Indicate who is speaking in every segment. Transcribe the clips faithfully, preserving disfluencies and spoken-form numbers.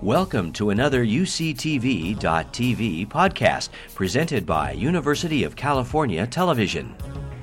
Speaker 1: Welcome to another U C T V dot T V podcast presented by University of California Television.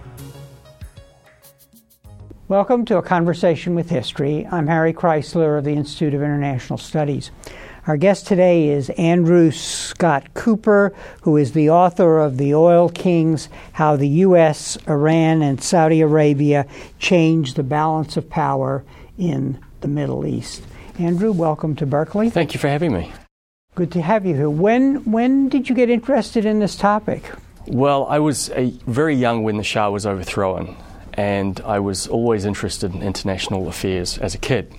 Speaker 2: Welcome to A Conversation with History. I'm Harry Chrysler of the Institute of International Studies. Our guest today is Andrew Scott Cooper, who is the author of The Oil Kings, How the U S, Iran, and Saudi Arabia Changed the Balance of Power in the Middle East. Andrew, welcome to Berkeley.
Speaker 3: Thank you for having me.
Speaker 2: Good to have you here. When when did you get interested in this topic?
Speaker 3: Well, I was a, very young when the Shah was overthrown, and I was always interested in international affairs as a kid.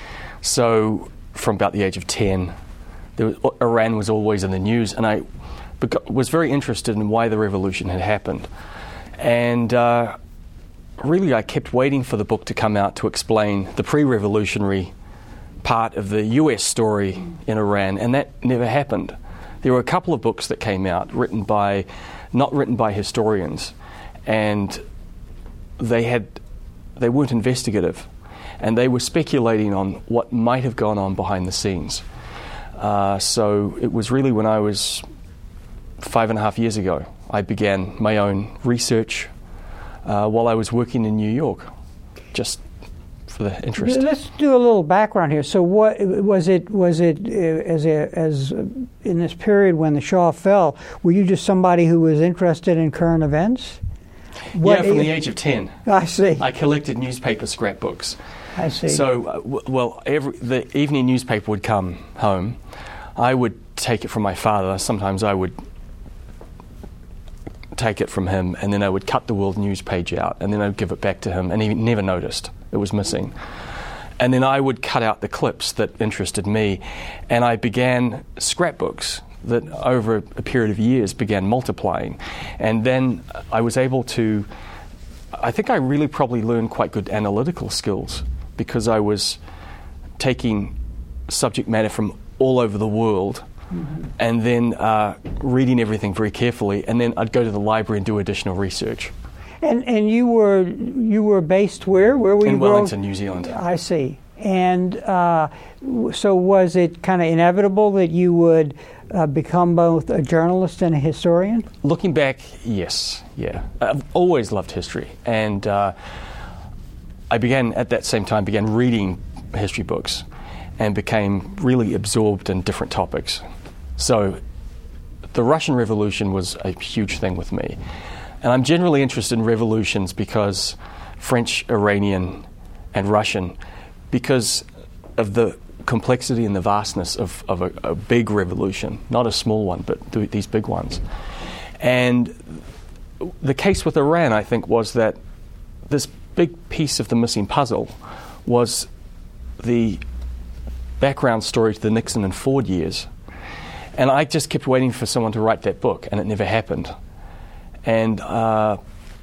Speaker 3: So from about the age of ten, there was, Iran was always in the news, and I beca- was very interested in why the revolution had happened. And uh, really, I kept waiting for the book to come out to explain the pre-revolutionary part of the U S story in Iran, and that never happened. There were a couple of books that came out, written by, not written by historians, and they had, they weren't investigative, and they were speculating on what might have gone on behind the scenes. Uh, so it was really when I was five and a half years ago, I began my own research uh, while I was working in New York, just for the interest.
Speaker 2: Let's do a little background here. So, what was it? Was it uh, as a, as uh, in this period when the Shah fell? Were you just somebody who was interested in current events? What,
Speaker 3: yeah, from the age of ten.
Speaker 2: I see.
Speaker 3: I collected newspaper scrapbooks.
Speaker 2: I see.
Speaker 3: So, uh, w- well, every, the evening newspaper would come home. I would take it from my father. Sometimes I would take it from him, and then I would cut the World News page out, and then I would give it back to him, and he never noticed it was missing. And then I would cut out the clips that interested me, and I began scrapbooks that over a period of years began multiplying. And then I was able to, I think I really probably learned quite good analytical skills because I was taking subject matter from all over the world, mm-hmm. and then uh, reading everything very carefully, and then I'd go to the library and do additional research.
Speaker 2: And and you were you were based where? Where were you?
Speaker 3: In Wellington, New Zealand.
Speaker 2: I see. And uh, so was it kind of inevitable that you would uh, become both a journalist and a historian?
Speaker 3: Looking back, yes, yeah. I've always loved history, and uh, I began at that same time began reading history books, and became really absorbed in different topics. So the Russian Revolution was a huge thing with me. And I'm generally interested in revolutions because French, Iranian, and Russian, because of the complexity and the vastness of, of a, a big revolution, not a small one, but th- these big ones. And the case with Iran, I think, was that this big piece of the missing puzzle was the background story to the Nixon and Ford years. And I just kept waiting for someone to write that book, and it never happened. And uh,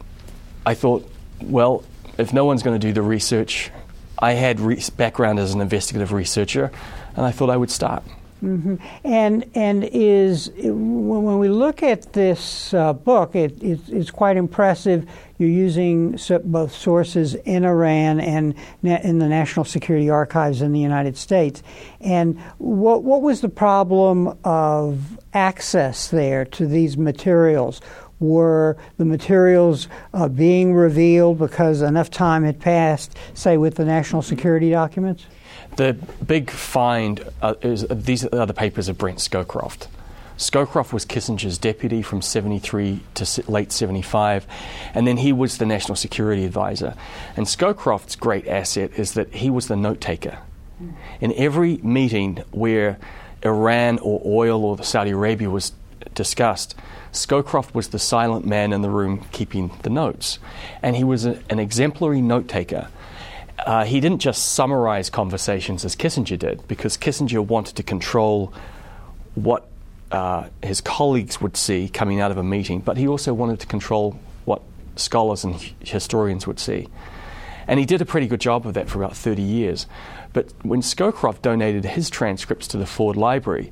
Speaker 3: I thought, well, if no one's going to do the research, I had re- background as an investigative researcher, and I thought I would start.
Speaker 2: Mm-hmm. And and is when we look at this uh, book, it, it, it's quite impressive. You're using so, both sources in Iran and na- in the National Security Archives in the United States. And what what was the problem of access there to these materials? Were the materials uh, being revealed because enough time had passed, say, with the national security documents?
Speaker 3: The big find uh, is uh, these are the papers of Brent Scowcroft. Scowcroft was Kissinger's deputy from seventy-three to se- late seventy-five, and then he was the national security advisor. And Scowcroft's great asset is that he was the note taker. Mm. In every meeting where Iran or oil or Saudi Arabia was discussed, Scowcroft was the silent man in the room keeping the notes. And he was a, an exemplary note taker. Uh, he didn't just summarize conversations as Kissinger did, because Kissinger wanted to control what uh, his colleagues would see coming out of a meeting, but he also wanted to control what scholars and historians would see. And he did a pretty good job of that for about thirty years. But when Scowcroft donated his transcripts to the Ford Library,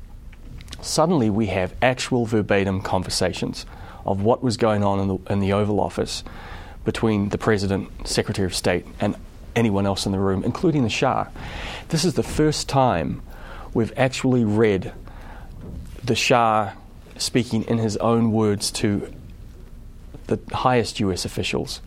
Speaker 3: suddenly we have actual verbatim conversations of what was going on in the, in the Oval Office between the President, Secretary of State, and anyone else in the room, including the Shah. This is the first time we've actually read the Shah speaking in his own words to the highest U S officials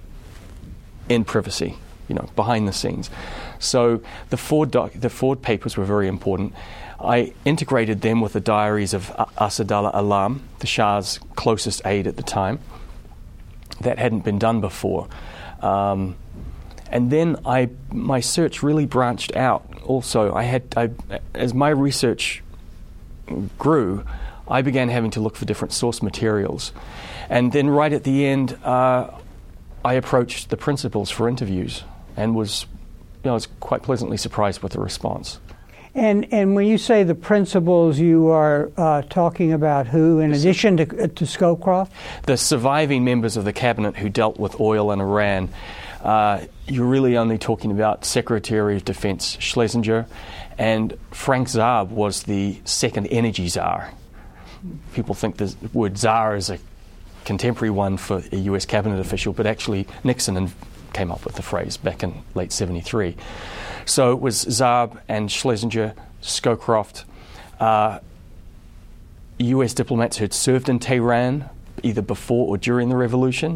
Speaker 3: in privacy, you know, behind the scenes. So the Ford doc, the Ford papers were very important. I integrated them with the diaries of Asadullah Alam, the Shah's closest aide at the time. That hadn't been done before. Um, and then I, my search really branched out. Also, I had, I, as my research grew, I began having to look for different source materials. And then right at the end, uh, I approached the principals for interviews and was, you know, I was quite pleasantly surprised with the response.
Speaker 2: And and when you say the principals, you are uh, talking about who, in addition to, to Scowcroft?
Speaker 3: The surviving members of the cabinet who dealt with oil in Iran. Uh, you're really only talking about Secretary of Defense Schlesinger, and Frank Zaab was the second energy czar. People think the word czar is a contemporary one for a U S cabinet official, but actually Nixon came up with the phrase back in late seventy-three. So it was Zaab and Schlesinger, Scowcroft, uh, U S diplomats who had served in Tehran either before or during the revolution.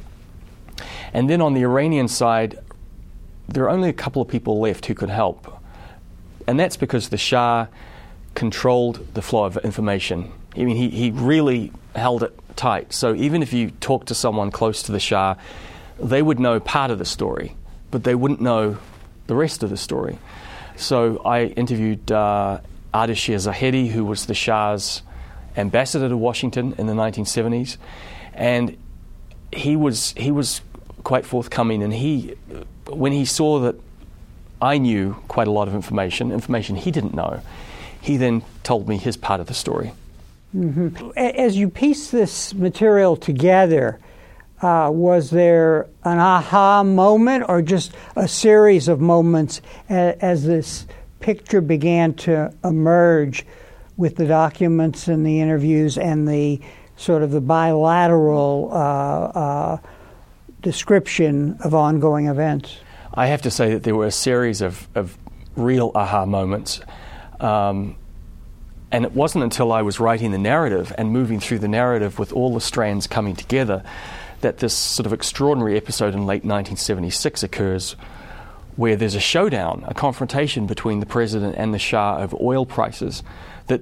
Speaker 3: And then on the Iranian side, there are only a couple of people left who could help. And that's because the Shah controlled the flow of information. I mean, he, he really held it tight. So even if you talk to someone close to the Shah, they would know part of the story, but they wouldn't know the rest of the story. So I interviewed uh, Ardashir Zahedi, who was the Shah's ambassador to Washington in the nineteen seventies, and he was he was quite forthcoming. And he, when he saw that I knew quite a lot of information, information he didn't know, he then told me his part of the story.
Speaker 2: Mm-hmm. As you piece this material together, Uh, was there an aha moment or just a series of moments as, as this picture began to emerge with the documents and the interviews and the sort of the bilateral uh, uh, description of ongoing events?
Speaker 3: I have to say that there were a series of, of real aha moments. Um, and it wasn't until I was writing the narrative and moving through the narrative with all the strands coming together that this sort of extraordinary episode in late nineteen seventy-six occurs, where there's a showdown, a confrontation between the president and the Shah over oil prices, that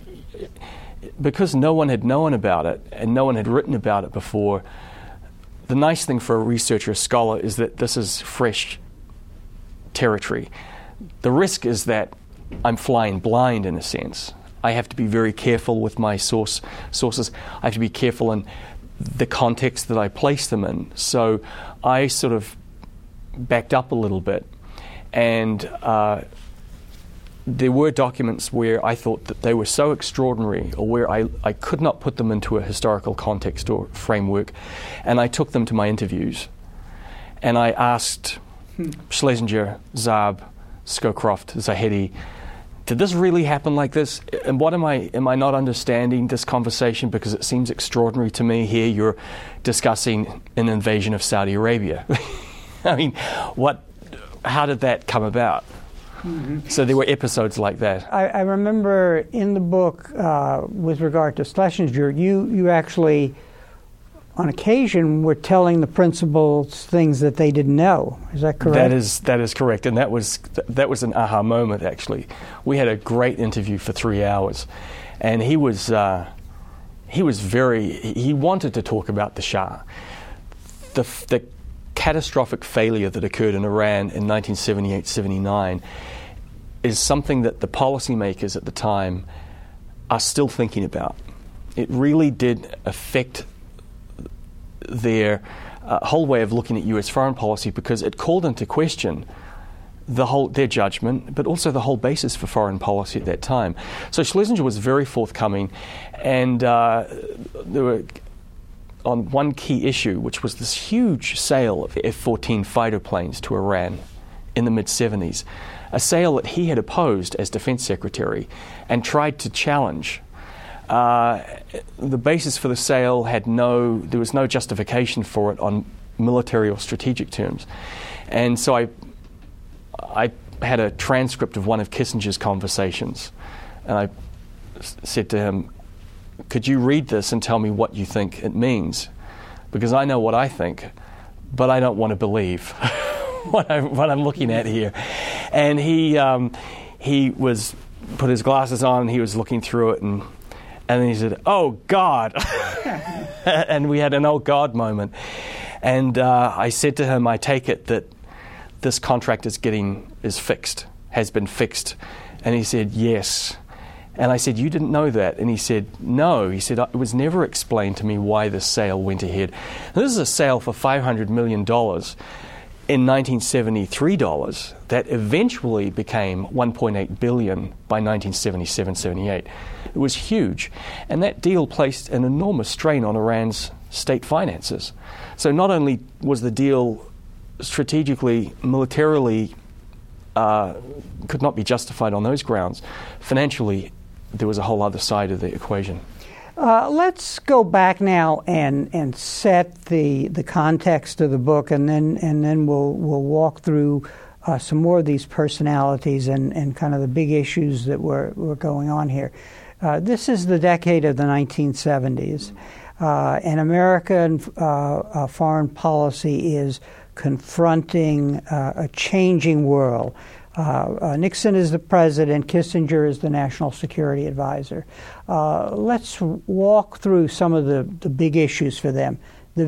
Speaker 3: because no one had known about it and no one had written about it before, the nice thing for a researcher, a scholar, is that this is fresh territory. The risk is that I'm flying blind in a sense. I have to be very careful with my source sources. I have to be careful in the context that I place them in. So I sort of backed up a little bit, and uh, there were documents where I thought that they were so extraordinary, or where I, I could not put them into a historical context or framework, and I took them to my interviews. And I asked hmm. Schlesinger, Zaab, Scowcroft, Zahedi, did this really happen like this? And what am I, am I not understanding this conversation because it seems extraordinary to me? Here you're discussing an invasion of Saudi Arabia. I mean, what, how did that come about? Mm-hmm. So there were episodes like that.
Speaker 2: I, I remember in the book, uh, with regard to Schlesinger, you, you actually, on occasion, were telling the principals things that they didn't know. Is that correct?
Speaker 3: That is that is correct, and that was that was an aha moment. Actually, we had a great interview for three hours, and he was uh, he was very he wanted to talk about the Shah, the the catastrophic failure that occurred in Iran in nineteen seventy-eight seventy-nine is something that the policymakers at the time are still thinking about. It really did affect their uh, whole way of looking at U S foreign policy, because it called into question the whole their judgment, but also the whole basis for foreign policy at that time. So Schlesinger was very forthcoming, and uh, there were on one key issue, which was this huge sale of F fourteen fighter planes to Iran in the mid-seventies, a sale that he had opposed as defense secretary and tried to challenge. Uh, the basis for the sale had no, there was no justification for it on military or strategic terms. And so I, I had a transcript of one of Kissinger's conversations, and I s- said to him, could you read this and tell me what you think it means? Because I know what I think, but I don't want to believe what, I, what I'm looking at here. And he um, he was put his glasses on, and he was looking through it, and and then he said, "Oh God," and we had an "Oh God" moment. And uh, I said to him, "I take it that this contract is getting is fixed, has been fixed," and he said, "Yes." And I said, "You didn't know that?" And he said, "No." He said, "It was never explained to me why this sale went ahead." Now, this is a sale for five hundred million dollars in nineteen seventy-three dollars that eventually became one point eight billion dollars by nineteen seventy-seven seventy-eight. It was huge. And that deal placed an enormous strain on Iran's state finances. So not only was the deal strategically, militarily, uh, could not be justified on those grounds, financially, there was a whole other side of the equation.
Speaker 2: Uh, let's go back now and, and set the the context of the book, and then and then we'll we'll walk through uh, some more of these personalities and, and kind of the big issues that were were going on here. Uh, this is the decade of the nineteen seventies, uh, and American uh, uh, foreign policy is confronting uh, a changing world. Uh, uh, Nixon is the president, Kissinger is the national security advisor. Uh, let's walk through some of the, the big issues for them. The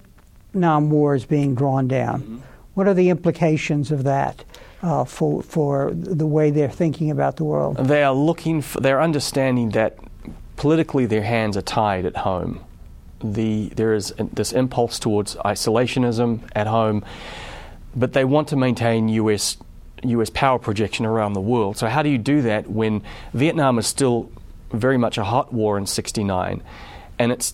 Speaker 2: Vietnam War is being drawn down. Mm-hmm. What are the implications of that uh, for for the way they're thinking about the world?
Speaker 3: They are looking for, they're understanding that politically their hands are tied at home. The there is this impulse towards isolationism at home, but they want to maintain U S U S power projection around the world. So how do you do that when Vietnam is still very much a hot war in sixty-nine, and it's,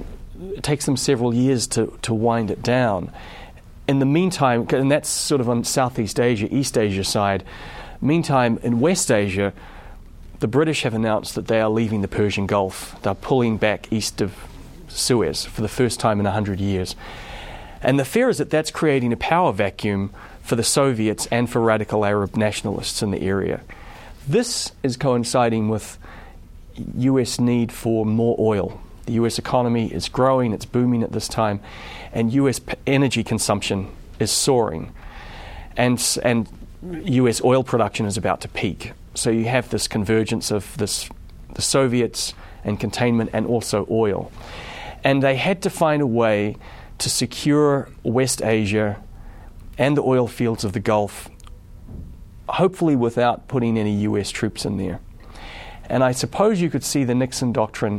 Speaker 3: it takes them several years to, to wind it down? In the meantime, and that's sort of on Southeast Asia, East Asia side, meantime in West Asia, the British have announced that they are leaving the Persian Gulf. They're pulling back east of Suez for the first time in one hundred years. And the fear is that that's creating a power vacuum for the Soviets and for radical Arab nationalists in the area. This is coinciding with U S need for more oil. The U S economy is growing, it's booming at this time, and U S p- energy consumption is soaring. And, and U S oil production is about to peak. So you have this convergence of this, the Soviets and containment and also oil. And they had to find a way to secure West Asia and the oil fields of the Gulf, hopefully without putting any U S troops in there. And I suppose you could see the Nixon doctrine,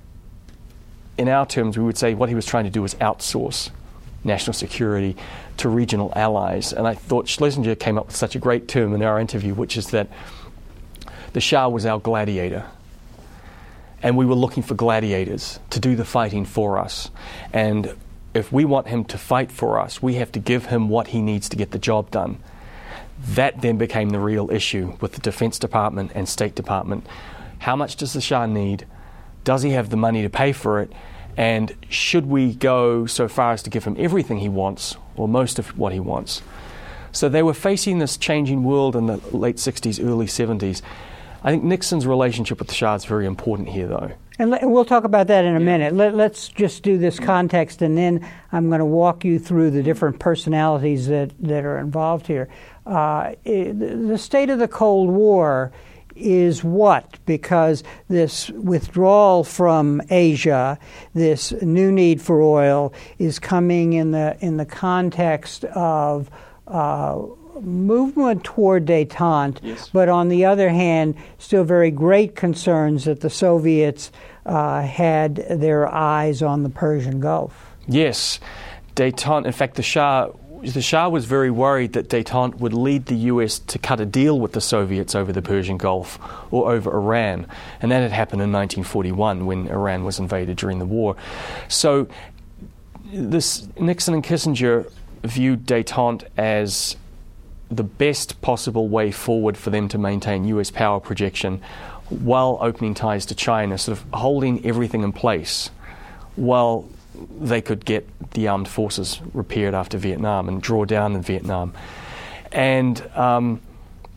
Speaker 3: in our terms, we would say what he was trying to do was outsource national security to regional allies. And I thought Schlesinger came up with such a great term in our interview, which is that the Shah was our gladiator. And we were looking for gladiators to do the fighting for us. And if we want him to fight for us, we have to give him what he needs to get the job done. That then became the real issue with the Defense Department and State Department. How much does the Shah need? Does he have the money to pay for it? And should we go so far as to give him everything he wants, or most of what he wants? So they were facing this changing world in the late sixties, early seventies. I think Nixon's relationship with the Shah is very important here, though.
Speaker 2: And let, we'll talk about that in a minute. Let, let's just do this context, and then I'm going to walk you through the different personalities that, that are involved here. Uh, it, the state of the Cold War is what? Because this withdrawal from Asia, this new need for oil, is coming in the in the context of uh, movement toward détente, yes. But on the other hand, still very great concerns that the Soviets uh, had their eyes on the Persian Gulf.
Speaker 3: Yes, détente. In fact, the Shah, the Shah was very worried that détente would lead the U S to cut a deal with the Soviets over the Persian Gulf or over Iran, and that had happened in nineteen forty-one when Iran was invaded during the war. So, this Nixon and Kissinger viewed détente as the best possible way forward for them to maintain U S power projection while opening ties to China, sort of holding everything in place while they could get the armed forces repaired after Vietnam and draw down in Vietnam. And um,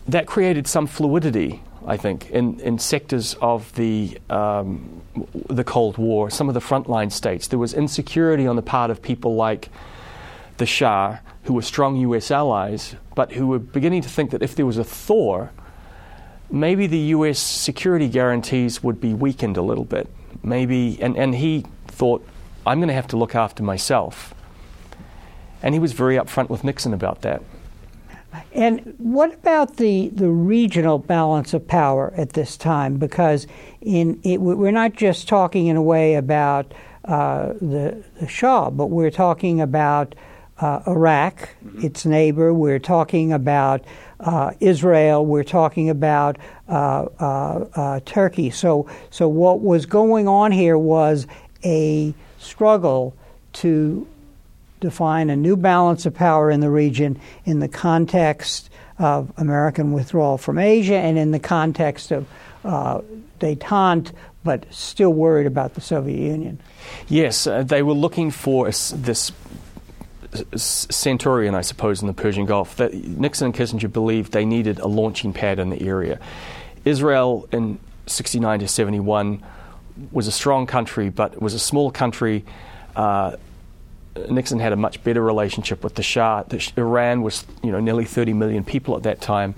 Speaker 3: that created some fluidity, I think, in, in sectors of the um, the Cold War, some of the frontline states. There was insecurity on the part of people like the Shah, who were strong U S allies, but who were beginning to think that if there was a thaw, maybe the U S security guarantees would be weakened a little bit. Maybe, and, and he thought, I'm going to have to look after myself. And he was very upfront with Nixon about that.
Speaker 2: And what about the, the regional balance of power at this time? Because in it, we're not just talking in a way about uh, the, the Shah, but we're talking about uh, Iraq, its neighbor. We're talking about uh, Israel. We're talking about uh, uh, uh, Turkey. So, so what was going on here was a struggle to define a new balance of power in the region in the context of American withdrawal from Asia and in the context of uh, détente, but still worried about the Soviet Union. Yes,
Speaker 3: uh, they were looking for a, this centurion, I suppose, in the Persian Gulf. That Nixon and Kissinger believed they needed a launching pad in the area. Israel in sixty-nine to seventy-one was a strong country, but it was a small country. Uh, Nixon had a much better relationship with the Shah. The, Iran was, you know, nearly thirty million people at that time.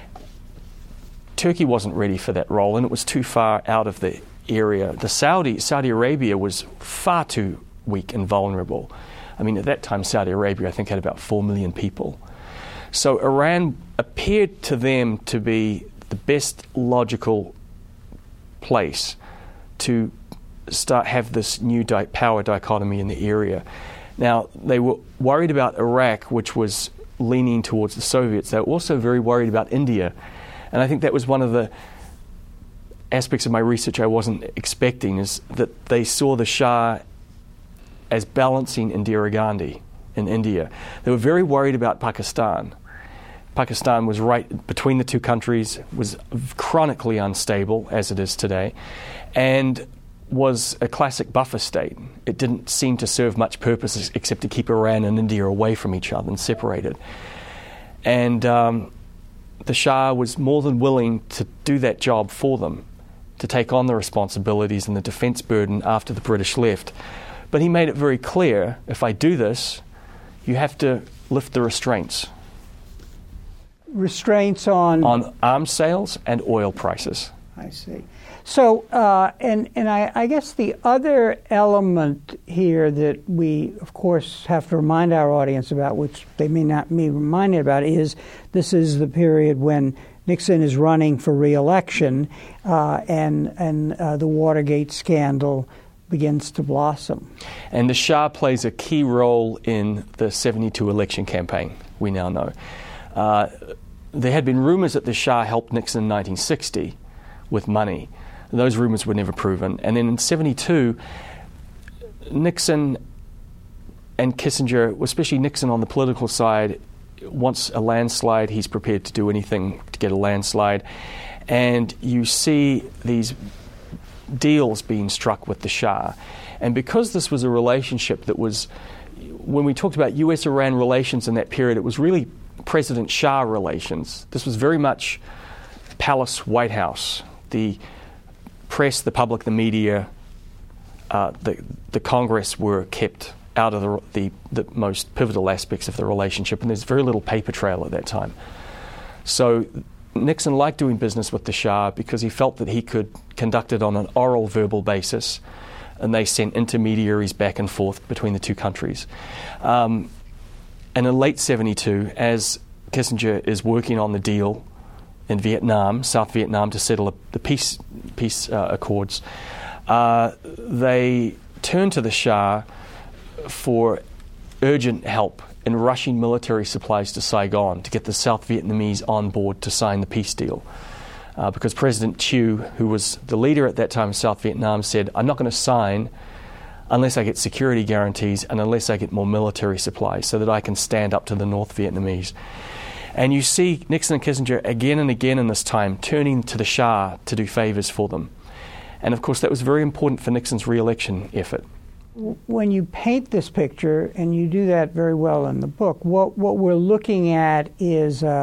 Speaker 3: Turkey wasn't ready for that role, and it was too far out of the area. The Saudi Saudi Arabia was far too weak and vulnerable. I mean, at that time, Saudi Arabia, I think, had about four million people. So Iran appeared to them to be the best logical place to start have this new di- power dichotomy in the area. Now, they were worried about Iraq, which was leaning towards the Soviets. They were also very worried about India. And I think that was one of the aspects of my research I wasn't expecting, is that they saw the Shah as balancing Indira Gandhi in India. They were very worried about Pakistan. Pakistan was right between the two countries, was chronically unstable, as it is today, and was a classic buffer state. It didn't seem to serve much purpose except to keep Iran and India away from each other and separated. And um, the Shah was more than willing to do that job for them, to take on the responsibilities and the defense burden after the British left. But he made it very clear, if I do this, you have to lift the restraints. Restraints on? On arms sales and oil prices.
Speaker 2: I see. So, uh, and and I, I guess the other element here that we, of course, have to remind our audience about, which they may not be reminded about, is this is the period when Nixon is running for re-election, uh, and and uh, the Watergate scandal begins to blossom.
Speaker 3: And the Shah plays a key role in the seventy-two election campaign, we now know. Uh, there had been rumors that the Shah helped Nixon in nineteen sixty with money. Those rumors were never proven. And then in seventy-two, Nixon and Kissinger, especially Nixon on the political side, wants a landslide. He's prepared to do anything to get a landslide. And you see these deals being struck with the Shah. And because this was a relationship that was, when we talked about U S Iran relations in that period, it was really President Shah relations. This was very much Palace White House. The press, the public, the media, uh, the the Congress were kept out of the, the the most pivotal aspects of the relationship, and there's very little paper trail at that time. So Nixon liked doing business with the Shah because he felt that he could conduct it on an oral, verbal basis, and they sent intermediaries back and forth between the two countries. Um, and in late seventy-two, as Kissinger is working on the deal in Vietnam, South Vietnam, to settle the peace peace uh, accords, uh, they turned to the Shah for urgent help in rushing military supplies to Saigon to get the South Vietnamese on board to sign the peace deal. Uh, because President Thieu, who was the leader at that time of South Vietnam, said, I'm not going to sign unless I get security guarantees and unless I get more military supplies so that I can stand up to the North Vietnamese. And you see Nixon and Kissinger again and again in this time turning to the Shah to do favors for them. And of course that was very important for Nixon's re-election effort.
Speaker 2: When you paint this picture, and you do that very well in the book, what, what we're looking at is uh,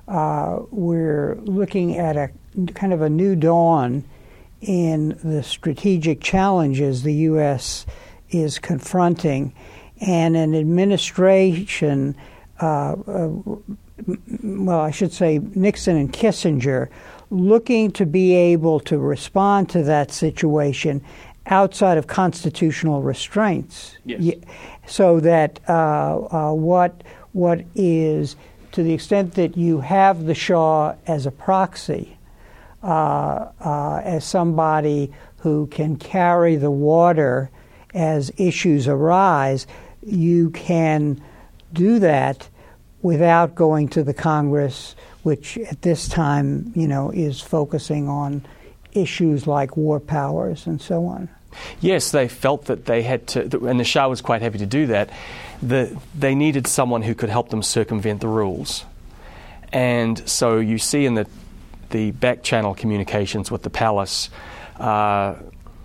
Speaker 2: uh, we're looking at a kind of a new dawn in the strategic challenges the U S is confronting, and an administration, uh, uh, well, I should say Nixon and Kissinger, looking to be able to respond to that situation outside of constitutional restraints.
Speaker 3: Yes.
Speaker 2: So that uh, uh, what what is, to the extent that you have the Shah as a proxy, uh, uh, as somebody who can carry the water as issues arise, you can do that without going to the Congress, which at this time, you know, is focusing on issues like war powers and so on.
Speaker 3: Yes, they felt that they had to, and the Shah was quite happy to do that, that they needed someone who could help them circumvent the rules. And so you see in the the back-channel communications with the palace, uh,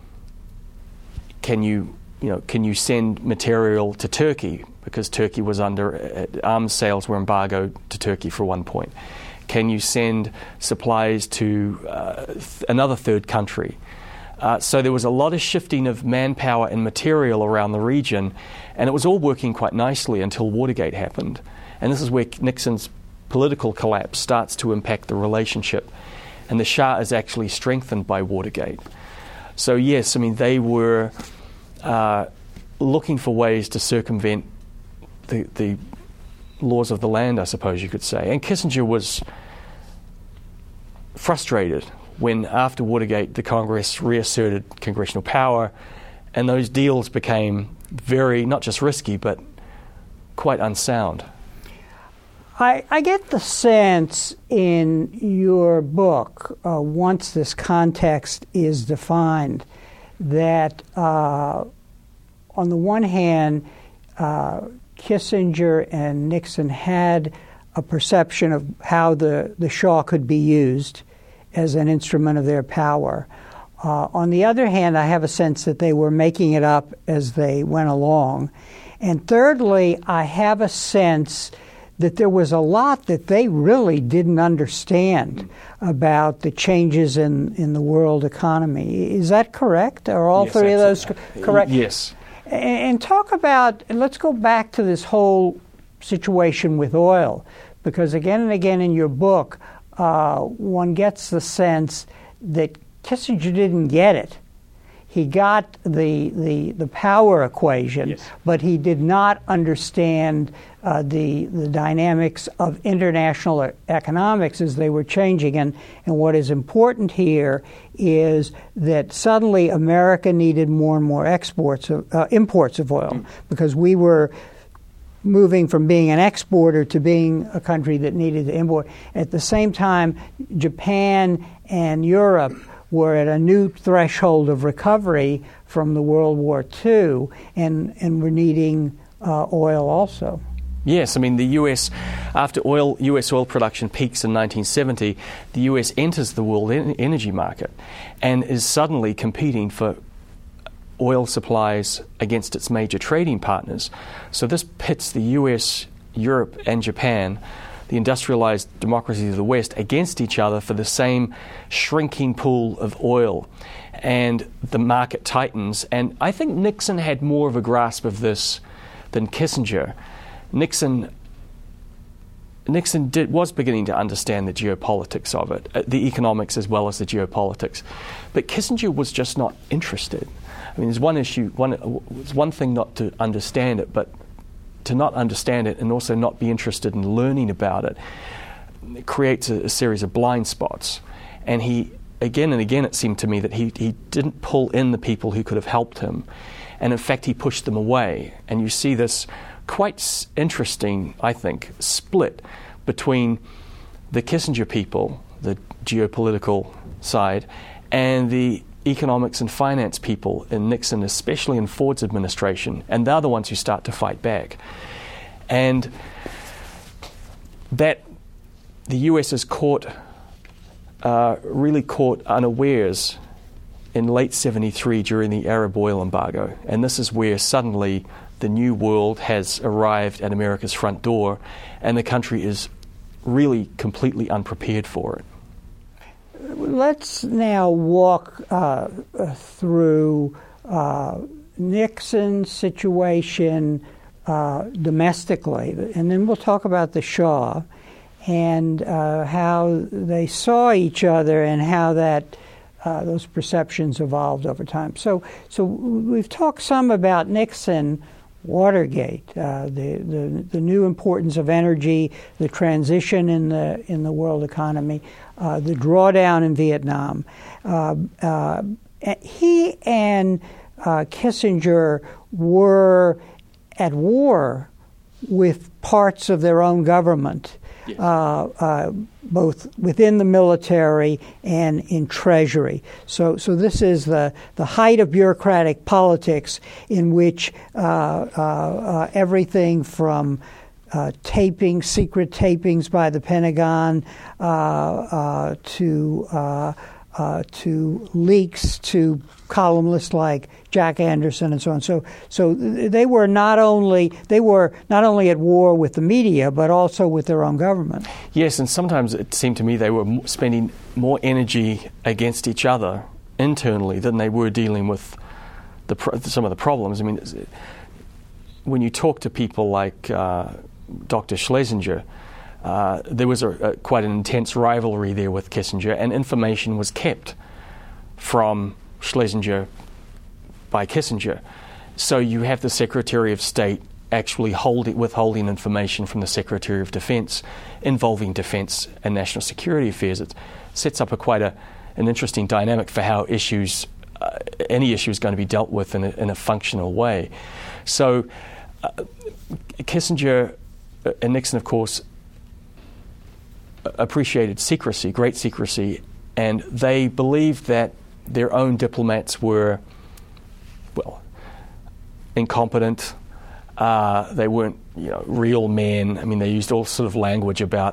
Speaker 3: can you, you know, can you send material to Turkey? Because Turkey was under, uh, arms sales were embargoed to Turkey for one point. Can you send supplies to uh, th- another third country? Uh, so there was a lot of shifting of manpower and material around the region, and it was all working quite nicely until Watergate happened. And this is where Nixon's political collapse starts to impact the relationship. And the Shah is actually strengthened by Watergate. So yes, I mean, they were uh, looking for ways to circumvent the, the laws of the land, I suppose you could say. And Kissinger was frustrated when, after Watergate, the Congress reasserted congressional power, and those deals became very, not just risky, but quite unsound.
Speaker 2: I, I get the sense in your book, uh, once this context is defined, that uh, on the one hand, uh, Kissinger and Nixon had a perception of how the, the Shah could be used as an instrument of their power. Uh, on the other hand, I have a sense that they were making it up as they went along. And thirdly, I have a sense that there was a lot that they really didn't understand about the changes in, in the world economy. Is that correct? Are all
Speaker 3: yes,
Speaker 2: three of those correct?
Speaker 3: Yes.
Speaker 2: And, and talk about, let's go back to this whole situation with oil, because again and again in your book, uh, one gets the sense that Kissinger didn't get it. He got the the, the power equation,
Speaker 3: yes,
Speaker 2: but he did not understand uh, the the dynamics of international economics as they were changing. And, and what is important here is that suddenly America needed more and more exports of, uh, imports of oil, mm. because we were moving from being an exporter to being a country that needed to import. At the same time, Japan and Europe were at a new threshold of recovery from the World War Two, and, and were needing uh, oil also.
Speaker 3: Yes, I mean, the U S, after oil, U S oil production peaks in nineteen seventy, the U S enters the world en- energy market and is suddenly competing for oil supplies against its major trading partners. So this pits the U S, Europe, and Japan, the industrialized democracies of the West, against each other for the same shrinking pool of oil. And the market tightens. And I think Nixon had more of a grasp of this than Kissinger. Nixon Nixon did, was beginning to understand the geopolitics of it, uh, the economics as well as the geopolitics. But Kissinger was just not interested. I mean, there's one issue, one, it's one thing not to understand it, but to not understand it and also not be interested in learning about it, it creates a, a series of blind spots. And he, again and again, it seemed to me that he, he didn't pull in the people who could have helped him. And in fact, he pushed them away. And you see this quite interesting, I think, split between the Kissinger people, the geopolitical side, and the economics and finance people in Nixon, especially in Ford's administration, and they're the ones who start to fight back. And that the U S is caught, uh, really caught unawares in late seventy-three during the Arab oil embargo. And this is where suddenly the new world has arrived at America's front door, and the country is really completely unprepared for it.
Speaker 2: Let's now walk uh, through uh, Nixon's situation uh, domestically, and then we'll talk about the Shah and uh, how they saw each other and how that uh, those perceptions evolved over time. So, so we've talked some about Nixon. Watergate, uh, the, the the new importance of energy, the transition in the in the world economy, uh, the drawdown in Vietnam. Uh, uh, he and uh, Kissinger were at war with parts of their own government, yes. uh, uh, both within the military and in Treasury. So, so this is the, the height of bureaucratic politics, in which uh, uh, uh, everything from uh, taping, secret tapings by the Pentagon, uh, uh, to uh, uh, to leaks, to columnists like Jack Anderson and so on. So, so they were not only they were not only at war with the media, but also with their own government.
Speaker 3: Yes, and sometimes it seemed to me they were spending more energy against each other internally than they were dealing with the pro- some of the problems. I mean, when you talk to people like uh, Doctor Schlesinger, uh, there was a, a, quite an intense rivalry there with Kissinger, and information was kept from Schlesinger by Kissinger. So you have the Secretary of State actually holding, withholding information from the Secretary of Defense involving defense and national security affairs. It sets up a quite a, an interesting dynamic for how issues, uh, any issue is going to be dealt with in a, in a functional way. So uh, Kissinger and Nixon, of course, appreciated secrecy, great secrecy, and they believed that their own diplomats were, well, incompetent. Uh, they weren't, you know, real men. I mean, they used all sort of language about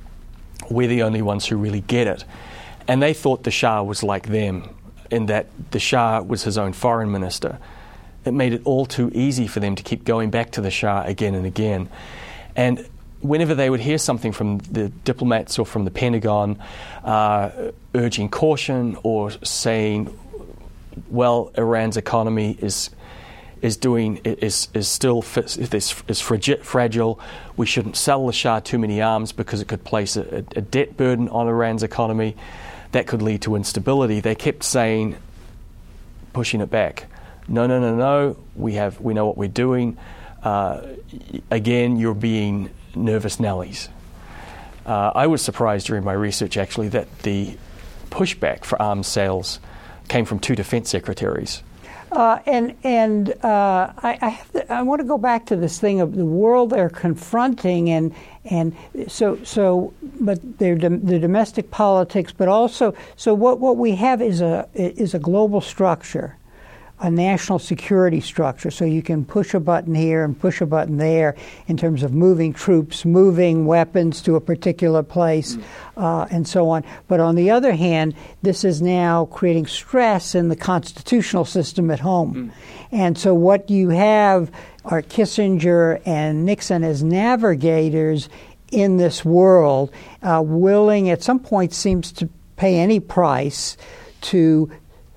Speaker 3: we're the only ones who really get it. And they thought the Shah was like them, in that the Shah was his own foreign minister. It made it all too easy for them to keep going back to the Shah again and again. And whenever they would hear something from the diplomats or from the Pentagon uh, urging caution or saying, well, Iran's economy is is doing is is still is, is fragile, we shouldn't sell the Shah too many arms because it could place a, a debt burden on Iran's economy that could lead to instability, they kept saying, pushing it back. No, no, no, no, we have we know what we're doing. Uh, again, you're being nervous Nellies. Uh, I was surprised during my research, actually, that the pushback for arms sales came from two defense secretaries.
Speaker 2: Uh, and and uh, I, I, have to, I want to go back to this thing of the world they're confronting, and and so so, but they're dom- the domestic politics, but also so what, what we have is a is a global structure, a national security structure. So you can push a button here and push a button there in terms of moving troops, moving weapons to a particular place, mm. uh, and so on. But on the other hand, this is now creating stress in the constitutional system at home. Mm. And so what you have are Kissinger and Nixon as navigators in this world, uh, willing at some point seems to pay any price to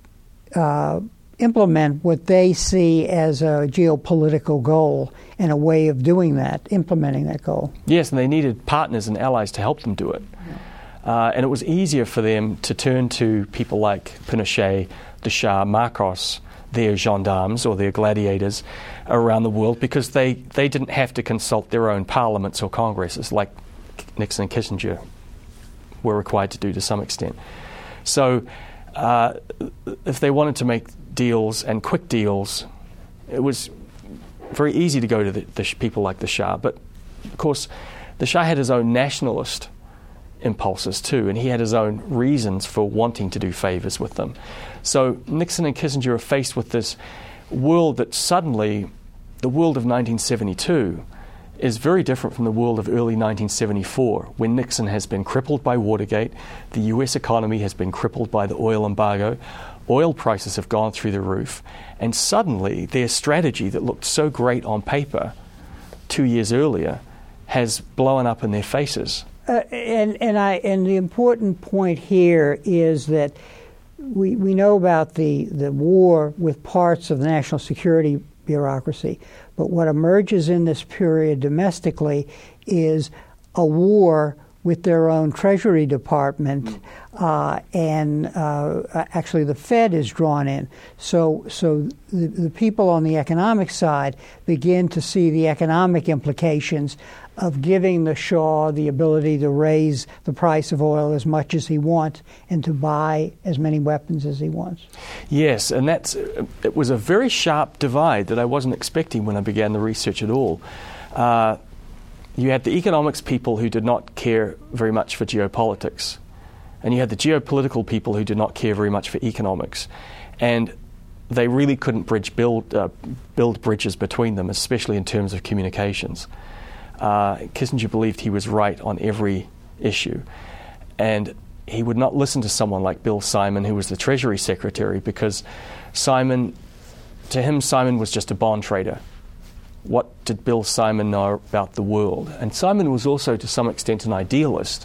Speaker 2: uh, implement what they see as a geopolitical goal and a way of doing that, implementing that goal.
Speaker 3: Yes, and they needed partners and allies to help them do it. Uh, and it was easier for them to turn to people like Pinochet, the Shah, Marcos, their gendarmes or their gladiators around the world, because they, they didn't have to consult their own parliaments or congresses like Nixon and Kissinger were required to do to some extent. So uh, if they wanted to make deals and quick deals, it was very easy to go to the, the people like the Shah. But of course, the Shah had his own nationalist impulses too, and he had his own reasons for wanting to do favors with them. So Nixon and Kissinger are faced with this world that suddenly, the world of nineteen seventy-two, is very different from the world of early nineteen seventy-four, when Nixon has been crippled by Watergate, the U S economy has been crippled by the oil embargo, oil prices have gone through the roof, and suddenly their strategy that looked so great on paper two years earlier has blown up in their faces.
Speaker 2: uh, and and I and the important point here is that we we know about the the war with parts of the national security bureaucracy, but what emerges in this period domestically is a war with their own Treasury Department, uh, and uh, actually the Fed is drawn in. So, so the, the people on the economic side begin to see the economic implications of giving the Shah the ability to raise the price of oil as much as he wants and to buy as many weapons as he wants.
Speaker 3: Yes, and that's it was a very sharp divide that I wasn't expecting when I began the research at all. Uh, You had the economics people who did not care very much for geopolitics, and you had the geopolitical people who did not care very much for economics, and they really couldn't bridge build uh, build bridges between them, especially in terms of communications. Uh, Kissinger believed he was right on every issue, and he would not listen to someone like Bill Simon, who was the Treasury Secretary, because Simon, to him, Simon was just a bond trader. What did Bill Simon know about the world? And Simon was also, to some extent, an idealist.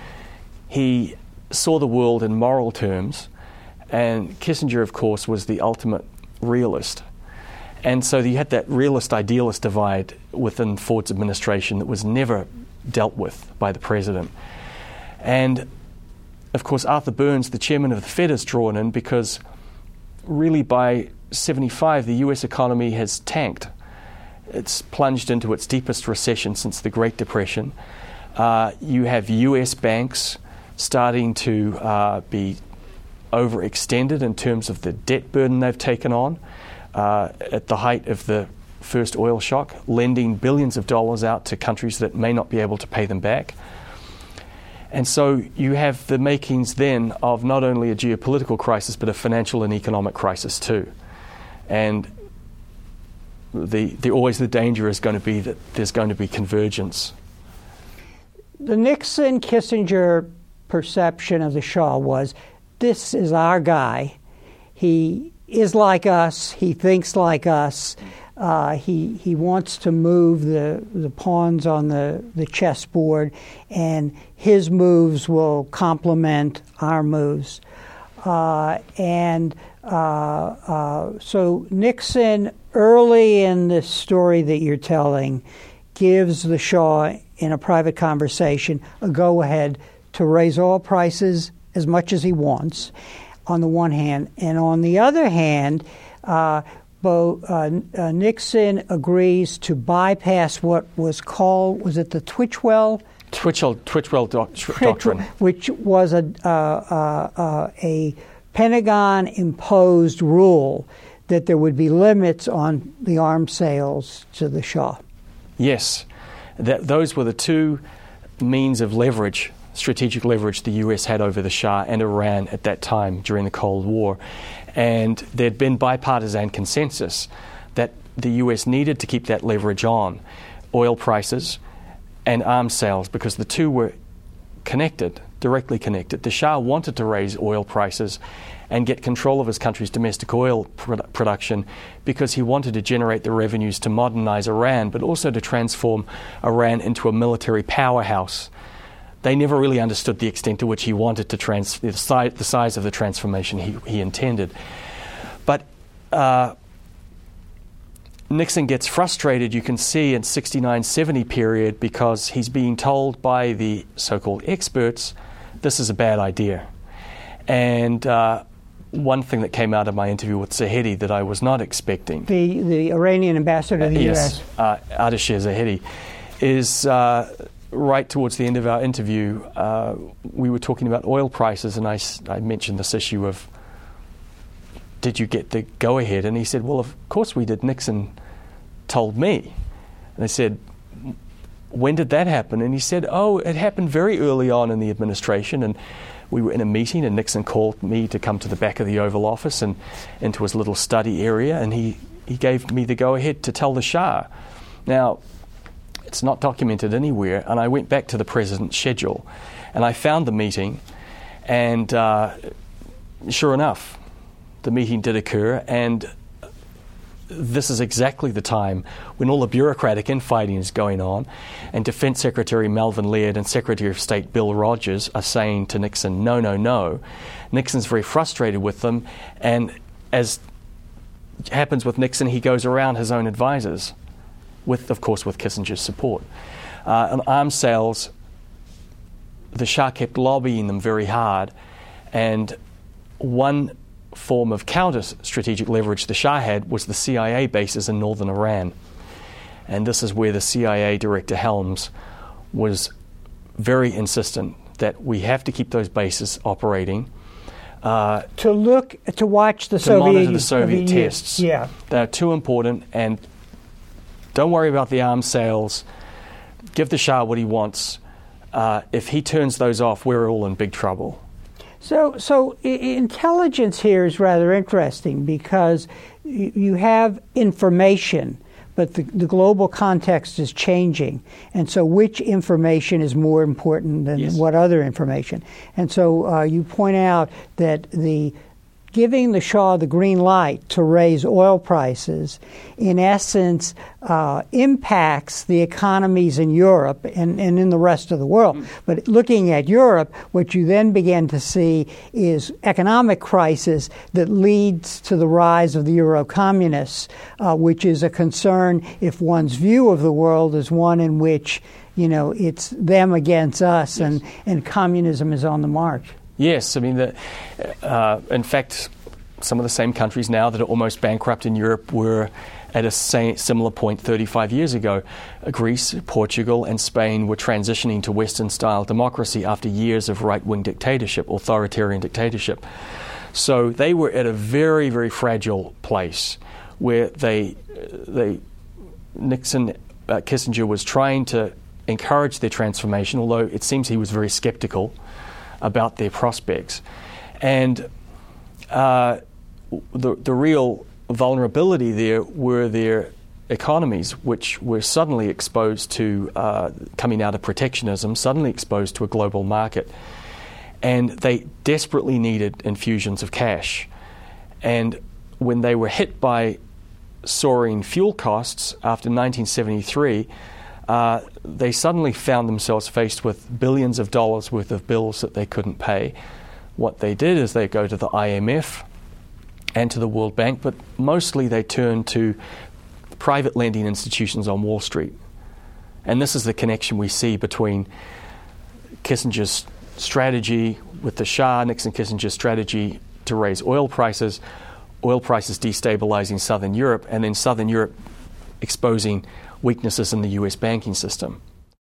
Speaker 3: He saw the world in moral terms, and Kissinger, of course, was the ultimate realist. And so you had that realist-idealist divide within Ford's administration that was never dealt with by the president. And, of course, Arthur Burns, the chairman of the Fed, is drawn in because really by seventy-five the U S economy has tanked. It's plunged into its deepest recession since the Great Depression. Uh, you have U S banks starting to uh, be overextended in terms of the debt burden they've taken on uh, at the height of the first oil shock, lending billions of dollars out to countries that may not be able to pay them back. And so you have the makings then of not only a geopolitical crisis, but a financial and economic crisis too. And The, the always the danger is going to be that there's going to be convergence.
Speaker 2: The Nixon-Kissinger perception of the Shah was, this is our guy. He is like us. He thinks like us. Uh, he he wants to move the, the pawns on the, the chessboard, and his moves will complement our moves. Uh, and uh, uh, so Nixon, early in this story that you're telling, gives the Shah, in a private conversation, a go-ahead to raise oil prices as much as he wants, on the one hand. And on the other hand, uh, Bo, uh, uh, Nixon agrees to bypass what was called, was it the Twitchell?
Speaker 3: Twitchell, Twitchell doc- Doctrine.
Speaker 2: Which was a, uh, uh, uh, a Pentagon-imposed rule that there would be limits on the arms sales to the Shah.
Speaker 3: Yes. That, those were the two means of leverage, strategic leverage the U S had over the Shah and Iran at that time during the Cold War. And there'd been bipartisan consensus that the U S needed to keep that leverage on, oil prices and arms sales, because the two were connected, directly connected. The Shah wanted to raise oil prices and get control of his country's domestic oil produ- production because he wanted to generate the revenues to modernize Iran, but also to transform Iran into a military powerhouse. They never really understood the extent to which he wanted to trans- the, si- the size of the transformation he, he intended. But uh, Nixon gets frustrated, you can see, in sixty-nine seventy period, because he's being told by the so-called experts, this is a bad idea. And uh, one thing that came out of my interview with Zahedi that I was not expecting,
Speaker 2: the the Iranian ambassador to the
Speaker 3: uh,
Speaker 2: U S,
Speaker 3: yes, uh, Ardashir Zahedi, is uh, right towards the end of our interview, uh, we were talking about oil prices, and I, I mentioned this issue of, did you get the go-ahead? And he said, well, of course we did. Nixon told me. And I said, when did that happen? And he said, oh, it happened very early on in the administration, and we were in a meeting, and Nixon called me to come to the back of the Oval Office and into his little study area, and he, he gave me the go-ahead to tell the Shah. Now, it's not documented anywhere, and I went back to the president's schedule, and I found the meeting, and uh, sure enough, the meeting did occur, and this is exactly the time when all the bureaucratic infighting is going on, and Defense Secretary Melvin Laird and Secretary of State Bill Rogers are saying to Nixon, no, no, no. Nixon's very frustrated with them, and as happens with Nixon, he goes around his own advisors, with, of course, with Kissinger's support. Uh, on arms sales, the Shah kept lobbying them very hard, and one form of counter-strategic leverage the Shah had was the C I A bases in northern Iran. And this is where the C I A Director Helms was very insistent that we have to keep those bases operating. Uh,
Speaker 2: to look, to watch the
Speaker 3: to
Speaker 2: Soviet...
Speaker 3: monitor the Soviet
Speaker 2: Soviet
Speaker 3: tests.
Speaker 2: Yeah.
Speaker 3: They're too important, and don't worry about the arms sales. Give the Shah what he wants. Uh, if he turns those off, we're all in big trouble.
Speaker 2: So, so I- intelligence here is rather interesting because y- you have information, but the, the global context is changing. And so which information is more important than
Speaker 3: Yes.
Speaker 2: what other information? And so uh, you point out that the giving the Shah the green light to raise oil prices, in essence, uh, impacts the economies in Europe and, and in the rest of the world. Mm. But looking at Europe, what you then begin to see is economic crisis that leads to the rise of the Euro-communists, uh, which is a concern if one's view of the world is one in which, you know, it's them against us, yes. and, and communism is on the march.
Speaker 3: Yes, I mean, the, uh, in fact, some of the same countries now that are almost bankrupt in Europe were at a same, similar point thirty-five years ago. Uh, Greece, Portugal, and Spain were transitioning to Western-style democracy after years of right-wing dictatorship, authoritarian dictatorship. So they were at a very, very fragile place where they, they Nixon, uh, Kissinger was trying to encourage their transformation, although it seems he was very skeptical about their prospects. And uh, the, the real vulnerability there were their economies, which were suddenly exposed to, uh, coming out of protectionism, suddenly exposed to a global market. And they desperately needed infusions of cash. And when they were hit by soaring fuel costs after nineteen seventy-three, Uh, they suddenly found themselves faced with billions of dollars worth of bills that they couldn't pay. What they did is they go to the I M F and to the World Bank, but mostly they turned to private lending institutions on Wall Street. And this is the connection we see between Kissinger's strategy with the Shah, Nixon Kissinger's strategy to raise oil prices, oil prices destabilizing Southern Europe, and then Southern Europe exposing weaknesses in the U S banking system.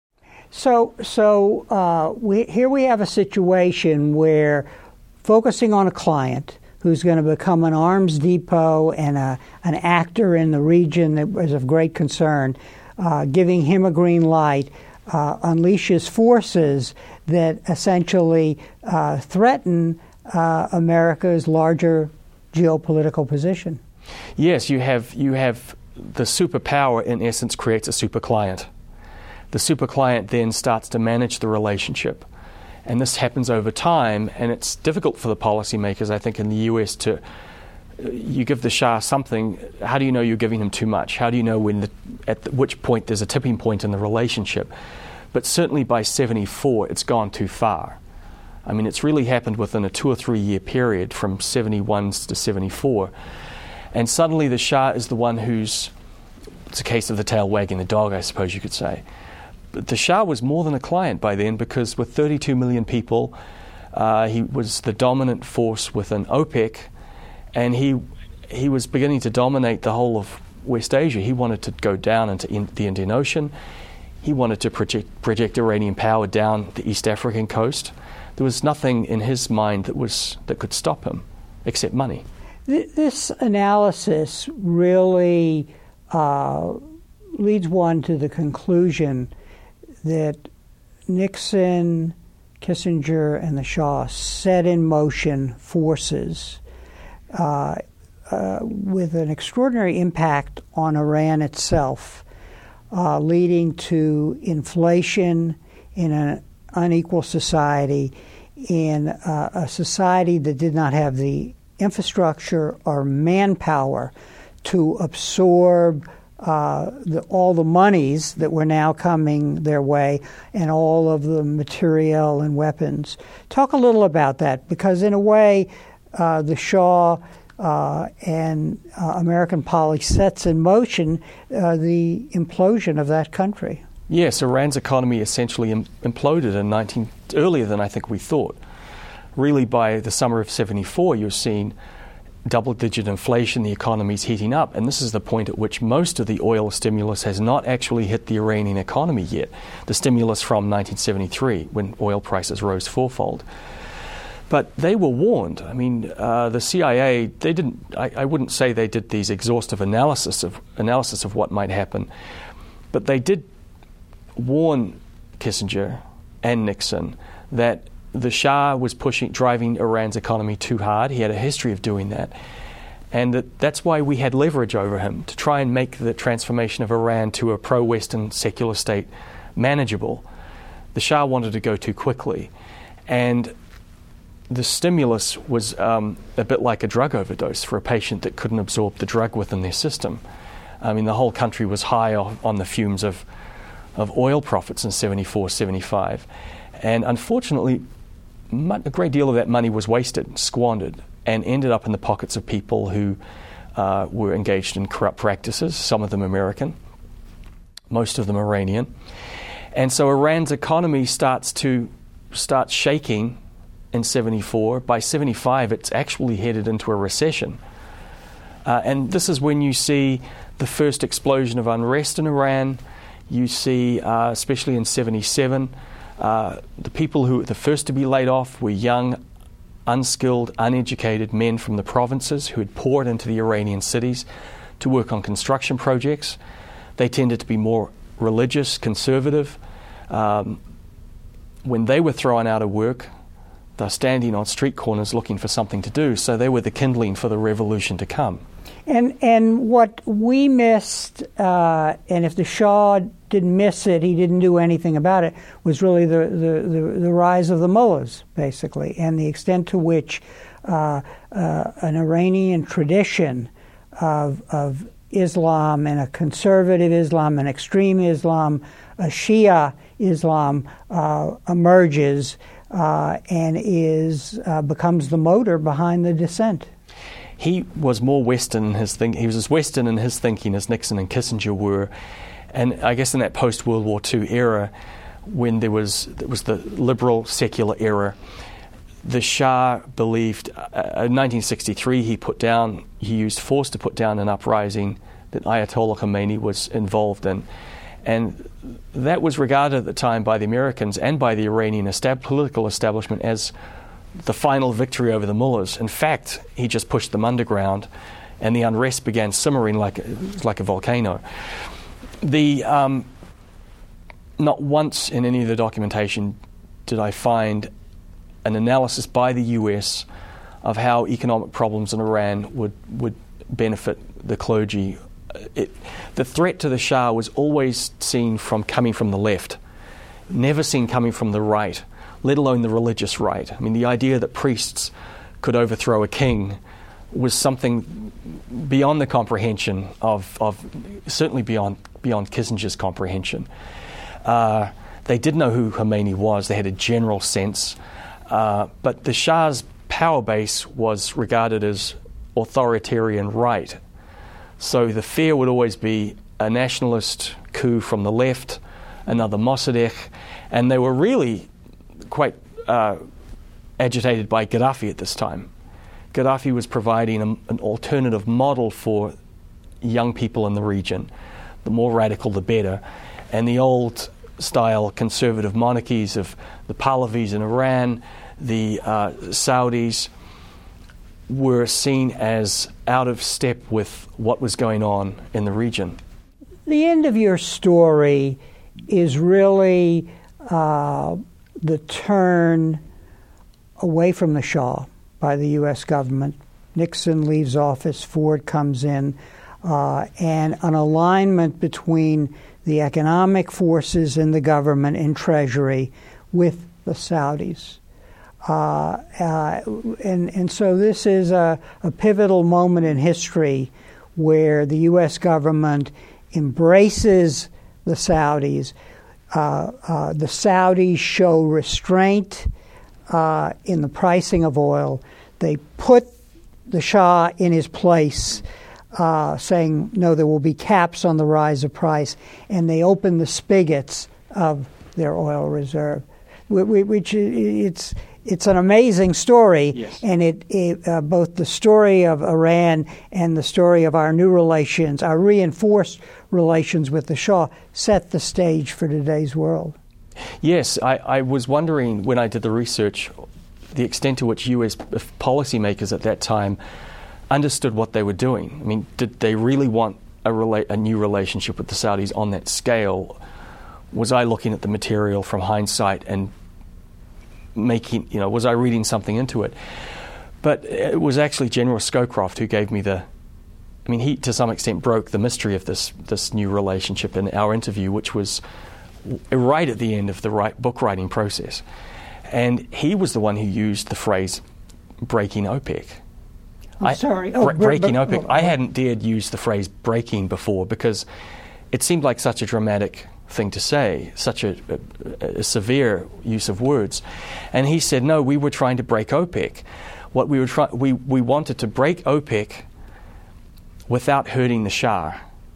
Speaker 2: So, so uh, we, here we have a situation where focusing on a client who's going to become an arms depot and a, an actor in the region that is of great concern, uh, giving him a green light, uh, unleashes forces that essentially uh, threaten uh, America's larger geopolitical position.
Speaker 3: Yes, you have you have. The superpower, in essence, creates a super client. The super client then starts to manage the relationship. And this happens over time, and it's difficult for the policymakers, I think, in the U S to, you give the Shah something, how do you know you're giving him too much? How do you know when the, at the, which point there's a tipping point in the relationship? But certainly by seventy-four, it's gone too far. I mean, it's really happened within a two or three year period from seventy-one to seventy-four. And suddenly the Shah is the one who's, it's a case of the tail wagging the dog, I suppose you could say. But the Shah was more than a client by then, because with thirty-two million people, uh, he was the dominant force within OPEC, and he he was beginning to dominate the whole of West Asia. He wanted to go down into in, the Indian Ocean. He wanted to project, project Iranian power down the East African coast. There was nothing in his mind that was that could stop him, except money.
Speaker 2: This analysis really uh, leads one to the conclusion that Nixon, Kissinger, and the Shah set in motion forces uh, uh, with an extraordinary impact on Iran itself, uh, leading to inflation in an unequal society, in uh, a society that did not have the infrastructure or manpower to absorb uh, the, all the monies that were now coming their way and all of the material and weapons. Talk a little about that, because in a way, uh, the Shah uh, and uh, American policy sets in motion uh, the implosion of that country.
Speaker 3: Yes, Iran's economy essentially im- imploded in nineteen earlier than I think we thought. Really, by the summer of seventy-four, you're seeing double-digit inflation, the economy's heating up, and this is the point at which most of the oil stimulus has not actually hit the Iranian economy yet. The stimulus from nineteen seventy-three, when oil prices rose fourfold. But they were warned. I mean, uh, the C I A, they didn't, I, I wouldn't say they did these exhaustive analysis of analysis of what might happen, but they did warn Kissinger and Nixon that the Shah was pushing, driving Iran's economy too hard. He had a history of doing that. And that, that's why we had leverage over him, to try and make the transformation of Iran to a pro-Western secular state manageable. The Shah wanted to go too quickly. And the stimulus was um, a bit like a drug overdose for a patient that couldn't absorb the drug within their system. I mean, the whole country was high on the fumes of of oil profits in seventy-four, seventy-five. And unfortunately, a great deal of that money was wasted, squandered, and ended up in the pockets of people who uh, were engaged in corrupt practices, some of them American, most of them Iranian. And so Iran's economy starts to start shaking in seventy-four. By seventy-five, it's actually headed into a recession. Uh, and this is when you see the first explosion of unrest in Iran. You see, uh, especially in seventy-seven, uh, the people who were the first to be laid off were young, unskilled, uneducated men from the provinces who had poured into the Iranian cities to work on construction projects. They tended to be more religious, conservative. Um, when they were thrown out of work, they're standing on street corners looking for something to do, so they were the kindling for the revolution to come.
Speaker 2: And and what we missed, uh, and if the Shah didn't miss it, he didn't do anything about it, was really the, the, the, the rise of the mullahs, basically, and the extent to which uh, uh, an Iranian tradition of, of Islam, and a conservative Islam, an extreme Islam, a Shia Islam uh, emerges uh, and is uh, becomes the motor behind the dissent.
Speaker 3: He was more Western in his think. He was as Western in his thinking as Nixon and Kissinger were, and I guess in that post-World War Two era, when there was there was the liberal secular era, the Shah believed. Uh, in nineteen sixty-three, he put down. He used force to put down an uprising that Ayatollah Khomeini was involved in, and that was regarded at the time by the Americans and by the Iranian estab- political establishment as the final victory over the mullahs. In fact, he just pushed them underground, and the unrest began simmering like like a volcano. The um, not once in any of the documentation did I find an analysis by the U S of how economic problems in Iran would would benefit the clergy. It, the threat to the Shah was always seen from coming from the left, never seen coming from the right, let alone the religious right. I mean, the idea that priests could overthrow a king was something beyond the comprehension of, of certainly beyond beyond Kissinger's comprehension. Uh, they did know who Khomeini was. They had a general sense. Uh, but the Shah's power base was regarded as authoritarian right. So the fear would always be a nationalist coup from the left, another Mossadegh, and they were really quite uh, agitated by Gaddafi at this time. Gaddafi was providing a, an alternative model for young people in the region. The more radical, the better. And the old-style conservative monarchies of the Pahlavis in Iran, the uh, Saudis, were seen as out of step with what was going on in the region.
Speaker 2: The end of your story is really uh, the turn away from the Shah by the U S government. Nixon leaves office, Ford comes in, uh, and an alignment between the economic forces in the government and Treasury with the Saudis. Uh, uh, and, and so this is a, a pivotal moment in history where the U S government embraces the Saudis. Uh, uh, the Saudis show restraint uh, in the pricing of oil. They put the Shah in his place, uh, saying, no, there will be caps on the rise of price, and they open the spigots of their oil reserve, which it's it's an amazing story,
Speaker 3: yes.
Speaker 2: and it, it uh, both the story of Iran and the story of our new relations, our reinforced relations with the Shah, set the stage for today's world.
Speaker 3: Yes, I, I was wondering when I did the research the extent to which U S policymakers at that time understood what they were doing. I mean, did they really want a, rela- a new relationship with the Saudis on that scale? Was I looking at the material from hindsight and making, you know, was I reading something into it? But it was actually General Scowcroft who gave me the, I mean, he to some extent broke the mystery of this this new relationship in our interview, which was right at the end of the right book writing process. And he was the one who used the phrase breaking OPEC.
Speaker 2: I'm
Speaker 3: I,
Speaker 2: sorry.
Speaker 3: Bre-
Speaker 2: Oh,
Speaker 3: breaking
Speaker 2: bre-
Speaker 3: OPEC.
Speaker 2: bre-
Speaker 3: I hadn't dared use the phrase breaking before because it seemed like such a dramatic thing to say, such a, a, a severe use of words. And he said, no, we were trying to break OPEC. What we were trying, we, we wanted to break OPEC without hurting the Shah.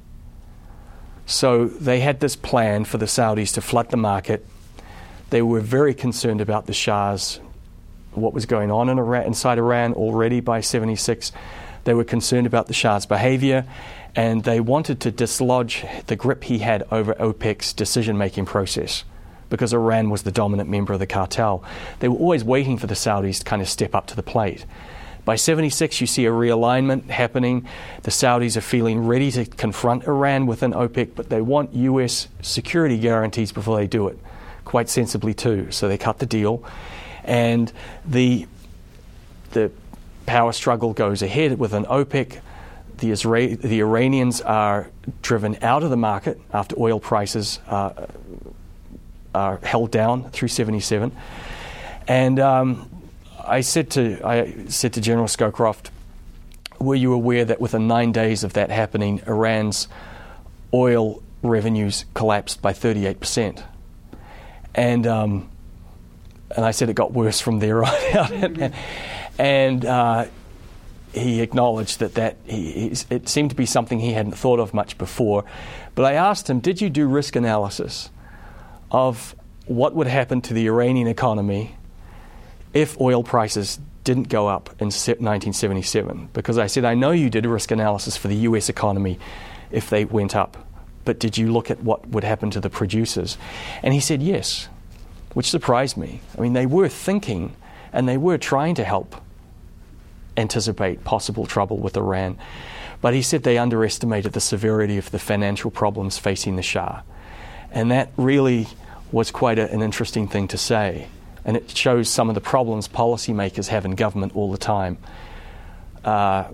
Speaker 3: So they had this plan for the Saudis to flood the market. They were very concerned about the Shah's, what was going on in Iran, inside Iran already by seventy-six. They were concerned about the Shah's behavior, and they wanted to dislodge the grip he had over OPEC's decision-making process because Iran was the dominant member of the cartel. They were always waiting for the Saudis to kind of step up to the plate. By seventy-six, you see a realignment happening. The Saudis are feeling ready to confront Iran within OPEC, but they want U S security guarantees before they do it, quite sensibly too. So they cut the deal, and the the power struggle goes ahead within OPEC. The, Isra- the Iranians are driven out of the market after oil prices uh, are held down through seventy-seven. And um, I said to I said to General Scowcroft, were you aware that within nine days of that happening, Iran's oil revenues collapsed by thirty-eight percent? And um, and I said it got worse from there on out. and and uh, he acknowledged that, that he, it seemed to be something he hadn't thought of much before. But I asked him, did you do risk analysis of what would happen to the Iranian economy if oil prices didn't go up in nineteen seventy-seven? Because I said, I know you did a risk analysis for the U S economy if they went up, but did you look at what would happen to the producers? And he said yes, which surprised me. I mean, they were thinking and they were trying to help anticipate possible trouble with Iran. But he said they underestimated the severity of the financial problems facing the Shah. And that really was quite a, an interesting thing to say. And it shows some of the problems policymakers have in government all the time. Uh,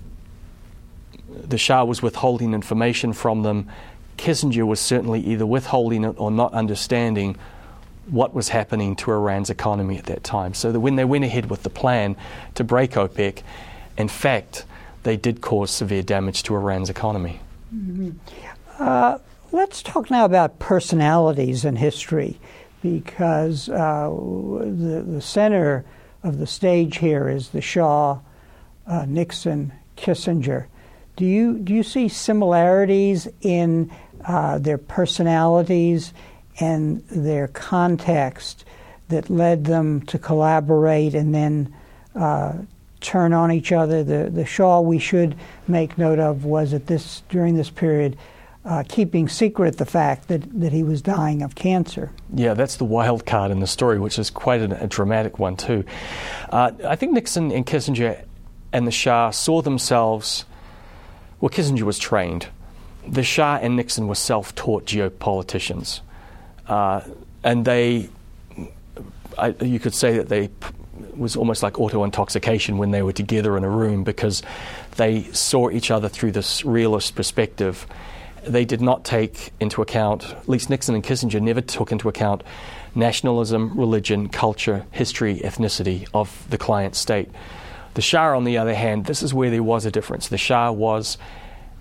Speaker 3: the Shah was withholding information from them. Kissinger was certainly either withholding it or not understanding what was happening to Iran's economy at that time. So that when they went ahead with the plan to break OPEC, in fact, they did cause severe damage to Iran's economy.
Speaker 2: Mm-hmm. Uh, let's talk now about personalities in history, because uh, the, the center of the stage here is the Shah, uh, Nixon, Kissinger. Do you do you see similarities in uh, their personalities and their context that led them to collaborate and then uh, turn on each other? The the Shah, we should make note of, was at this during this period uh, keeping secret the fact that, that he was dying of cancer.
Speaker 3: Yeah, that's the wild card in the story, which is quite a, a dramatic one too. Uh, I think Nixon and Kissinger and the Shah saw themselves. Well, Kissinger was trained. The Shah and Nixon were self-taught geopoliticians. Uh, and they, I, you could say that they it was almost like auto-intoxication when they were together in a room, because they saw each other through this realist perspective. They did not take into account, at least Nixon and Kissinger never took into account nationalism, religion, culture, history, ethnicity of the client state. The Shah, on the other hand, this is where there was a difference. The Shah was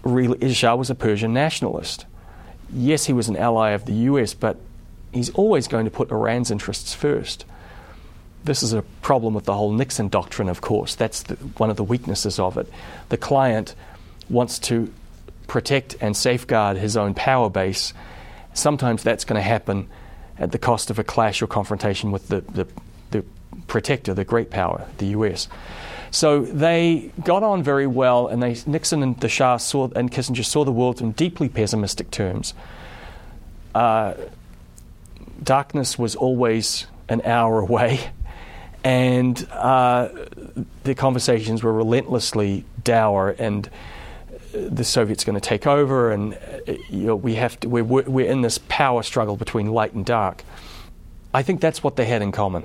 Speaker 3: really, Shah was a Persian nationalist. Yes, he was an ally of the U S, but he's always going to put Iran's interests first. This is a problem with the whole Nixon doctrine, of course. That's the, one of the weaknesses of it. The client wants to protect and safeguard his own power base. Sometimes that's going to happen at the cost of a clash or confrontation with the, the, the protector, the great power, the U S. So they got on very well, and they, Nixon and the Shah saw, and Kissinger saw the world in deeply pessimistic terms. Uh, darkness was always an hour away, and uh, the conversations were relentlessly dour, and the Soviets going to take over, and uh, you know, we have to. We're, we're in this power struggle between light and dark. I think that's what they had in common.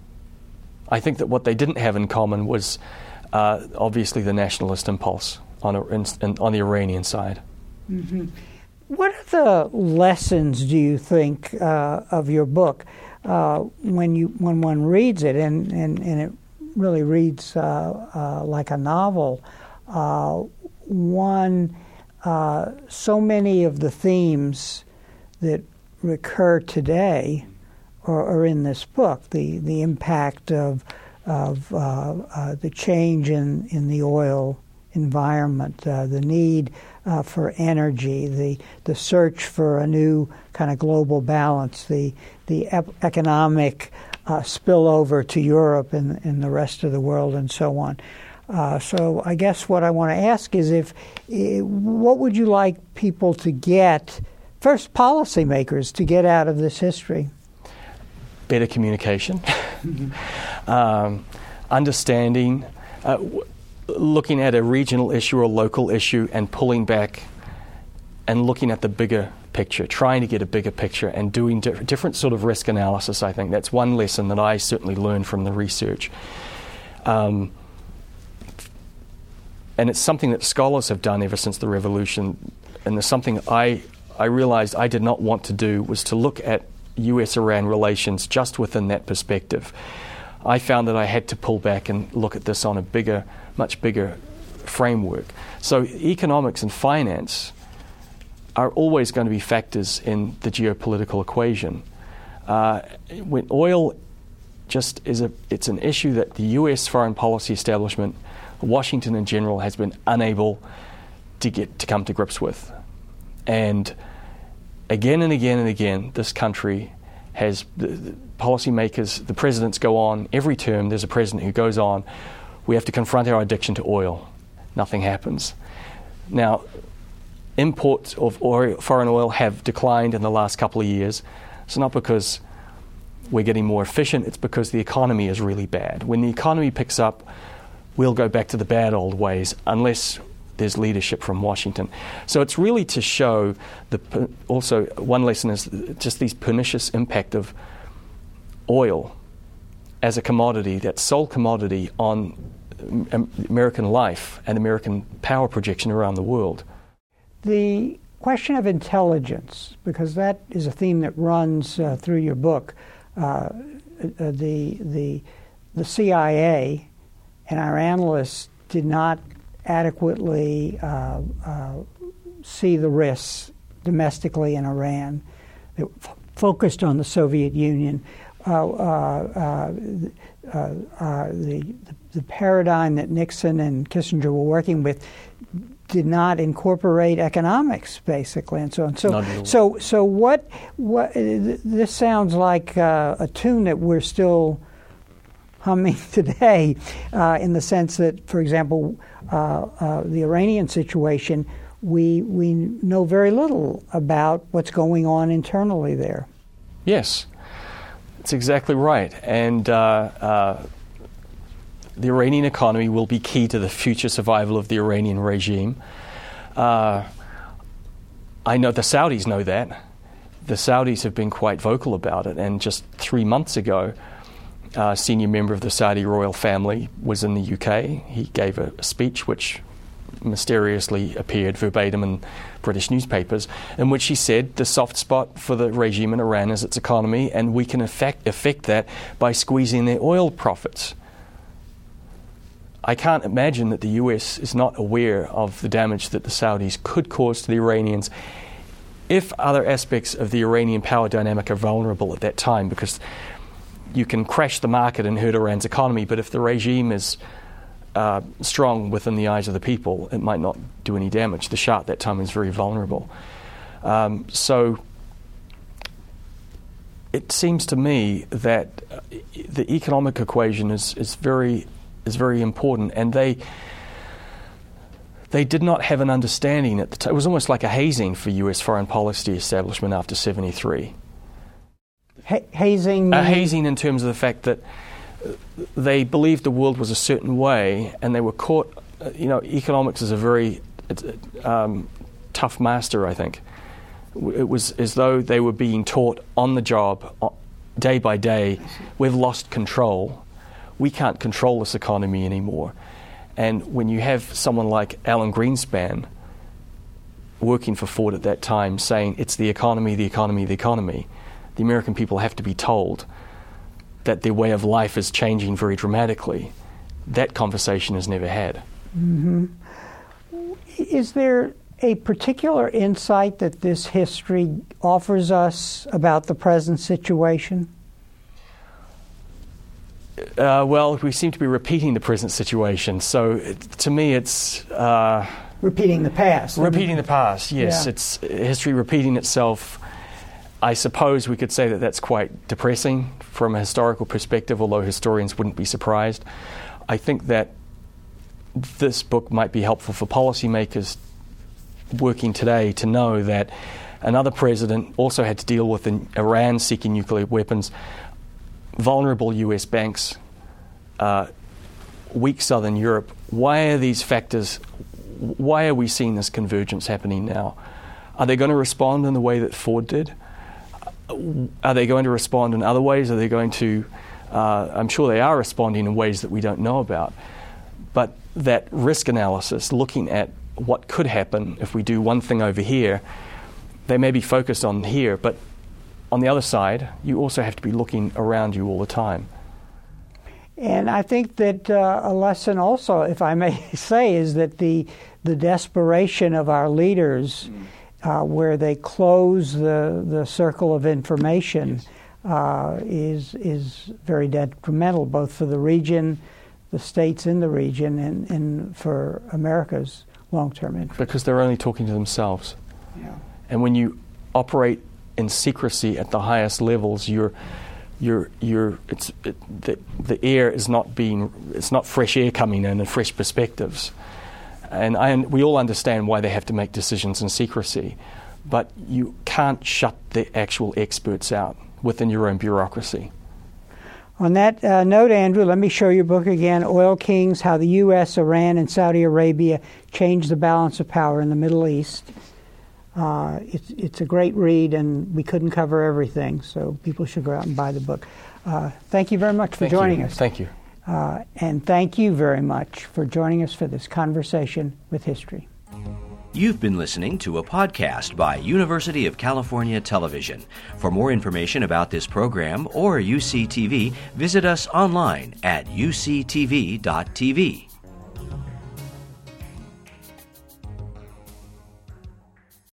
Speaker 3: I think that what they didn't have in common was uh, obviously the nationalist impulse on a, in, in, on the Iranian side.
Speaker 2: Mm-hmm. What are the lessons, do you think, uh, of your book uh, when you when one reads it, and, and, and it really reads uh, uh, like a novel? Uh, one, uh, so many of the themes that recur today are, are in this book. The the impact of of uh, uh, the change in, in the oil environment, uh, the need uh, for energy, the the search for a new kind of global balance, the the ep- economic uh, spillover to Europe and, and the rest of the world, and so on. Uh, so I guess what I want to ask is if, uh, what would you like people to get, first policymakers, to get out of this history?
Speaker 3: Better communication, mm-hmm. um, understanding, uh, w- looking at a regional issue or local issue and pulling back and looking at the bigger picture, trying to get a bigger picture and doing di- different sort of risk analysis. I think that's one lesson that I certainly learned from the research. Um, And it's something that scholars have done ever since the revolution. And there's something I I realized I did not want to do was to look at U S Iran relations just within that perspective. I found that I had to pull back and look at this on a bigger, much bigger framework. So economics and finance are always going to be factors in the geopolitical equation. Uh, when oil just is a, it's an issue that the U S foreign policy establishment, Washington in general, has been unable to get to come to grips with. And again and again and again, this country has, the, the policymakers, the presidents go on, every term there's a president who goes on, we have to confront our addiction to oil. Nothing happens. Now, imports of oil, foreign oil have declined in the last couple of years. It's not because we're getting more efficient, it's because the economy is really bad. When the economy picks up, we'll go back to the bad old ways unless there's leadership from Washington. So it's really to show, the also one lesson is just these pernicious impact of oil as a commodity, that sole commodity on American life and American power projection around the world.
Speaker 2: The question of intelligence, because that is a theme that runs uh, through your book, uh, the the the C I A and our analysts did not adequately uh, uh, see the risks domestically in Iran. They f- focused on the Soviet Union. Uh, uh, uh, uh, the, the paradigm that Nixon and Kissinger were working with did not incorporate economics, basically, and so on. So, so, so what? What? This sounds like uh, a tune that we're still humming today, uh, in the sense that, for example, uh, uh, the Iranian situation, we we know very little about what's going on internally there.
Speaker 3: Yes, that's exactly right, and uh, uh, the Iranian economy will be key to the future survival of the Iranian regime. Uh, I know the Saudis know that. The Saudis have been quite vocal about it, and just three months ago, a senior member of the Saudi royal family was in the U K. He gave a, a speech which mysteriously appeared verbatim in British newspapers, in which he said the soft spot for the regime in Iran is its economy, and we can affect, affect that by squeezing their oil profits. I can't imagine that the U S is not aware of the damage that the Saudis could cause to the Iranians if other aspects of the Iranian power dynamic are vulnerable at that time, because you can crash the market and hurt Iran's economy, but if the regime is uh, strong within the eyes of the people, it might not do any damage. The Shah at that time is very vulnerable. Um, so it seems to me that the economic equation is, is very is very important, and they they did not have an understanding at the time. It was almost like a hazing for U S foreign policy establishment after seventy-three.
Speaker 2: Ha- hazing?
Speaker 3: A hazing in terms of the fact that they believed the world was a certain way, and they were caught. You know, economics is a very um, tough master, I think. It was as though they were being taught on the job, day by day, we've lost control. We can't control this economy anymore. And when you have someone like Alan Greenspan working for Ford at that time saying it's the economy, the economy, the economy, the American people have to be told that their way of life is changing very dramatically. That conversation is never had.
Speaker 2: Mm-hmm. Is there a particular insight that this history offers us about the present situation?
Speaker 3: Uh, well, we seem to be repeating the present situation. So, it, to me, it's uh,
Speaker 2: repeating the past.
Speaker 3: Repeating the past. Yes,
Speaker 2: yeah.
Speaker 3: It's history repeating itself. I suppose we could say that that's quite depressing from a historical perspective, although historians wouldn't be surprised. I think that this book might be helpful for policymakers working today to know that another president also had to deal with Iran seeking nuclear weapons, vulnerable U S banks, uh, weak southern Europe. Why are these factors, why are we seeing this convergence happening now? Are they going to respond in the way that Ford did? Are they going to respond in other ways? Are they going to, uh, I'm sure they are responding in ways that we don't know about. But that risk analysis, looking at what could happen if we do one thing over here, they may be focused on here, but on the other side, you also have to be looking around you all the time.
Speaker 2: And I think that uh, a lesson also, if I may say, is that the the desperation of our leaders, uh, where they close the, the circle of information, uh, is is very detrimental, both for the region, the states in the region, and, and for America's long-term interest.
Speaker 3: Because they're only talking to themselves.
Speaker 2: Yeah.
Speaker 3: And when you operate in secrecy at the highest levels, you're, you're, you're. It's it, the the air is not being. It's not fresh air coming in and fresh perspectives, and I we all understand why they have to make decisions in secrecy, but you can't shut the actual experts out within your own bureaucracy.
Speaker 2: On that uh, note, Andrew, let me show your book again, Oil Kings: How the U S, Iran, and Saudi Arabia Changed the Balance of Power in the Middle East. Uh, it's, it's a great read, and we couldn't cover everything, so people should go out and buy the book. Uh, thank you very much for
Speaker 3: thank
Speaker 2: joining
Speaker 3: you.
Speaker 2: us.
Speaker 3: Thank you.
Speaker 2: Uh, and thank you very much for joining us for this conversation with history.
Speaker 1: You've been listening to a podcast by University of California Television. For more information about this program or U C T V, visit us online at U C T V dot T V.